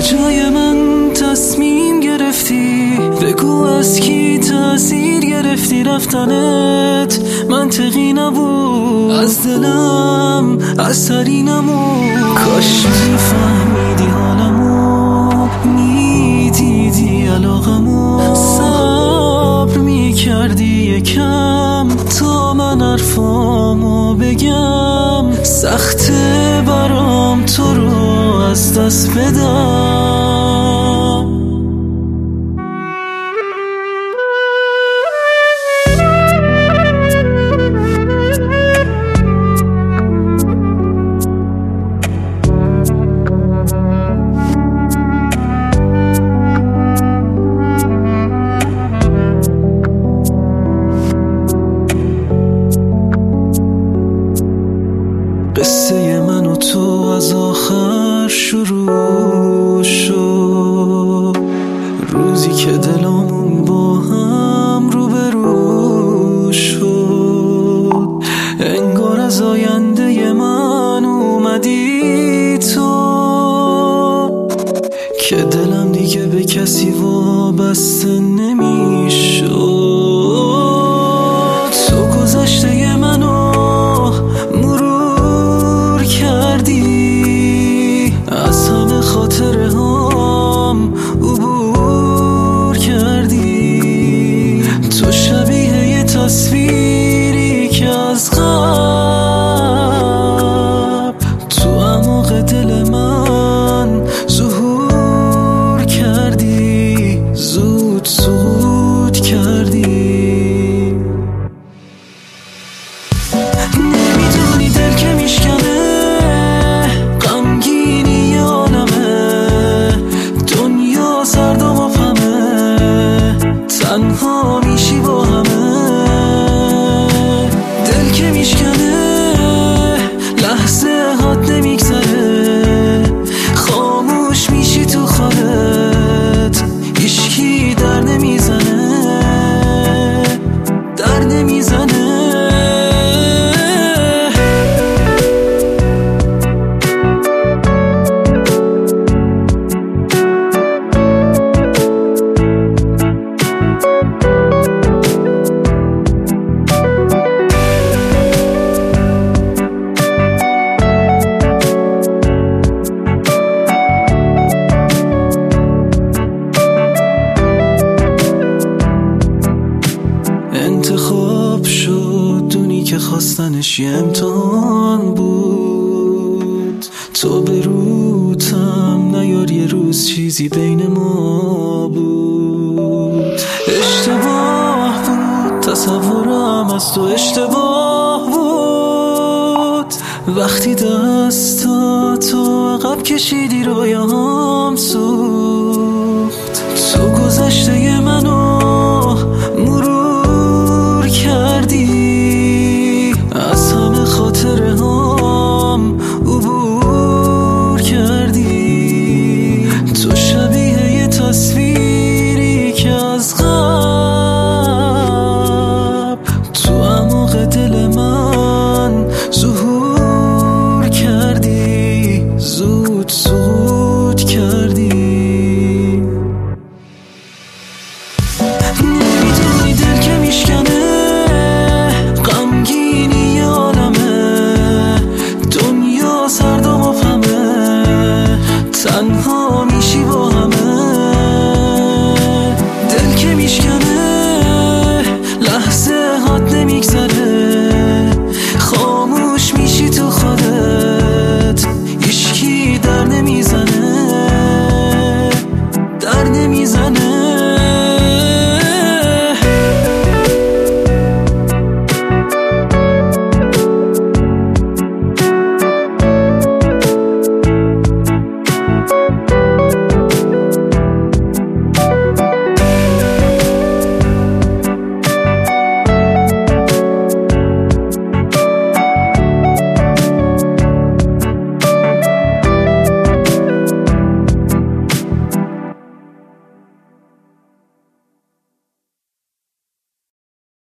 جای من تصمیم گرفتی، بگو از کی تأثیر گرفتی رفتنت منطقی نبود، از دلم اثری نمود. کاش میفهمیدی حالمو، میدیدی علاقمو، صبر میکردی یکم تا من حرفامو بگم. سخته برام تو رو از دست بدم. قصه من و تو از آخر شروع شد، روزی که دلامون با هم روبرو شد. انگار از آینده من اومدی تو، که دلم دیگه به کسی وابسته نمیشد. تو گذشته منو مرور کردی، از همه خاطره هم عبور کردی. تو شبیه یه تصویری که از قبل تو اعماق دل من ظهور کردی، زود زود کردی. نمیدونی دل که میشکنه، غمگینی عالمه، دنیا سرد و مبهمه، تنها میشی با همه. دل که میشکنه لحظه حد نمیگذره، خاموش میشی تو خالت، هیچکی در نمیزنه، در نمیزنه. انتخاب شد دونی که خواستنش یه امتحان بود، تو به روتم نیار یه روز چیزی بین ما بود. اشتباه بود تصورم از تو، اشتباه بود وقتی دستاتو عقب کشیدی رویام سوخت. تو گذشته منو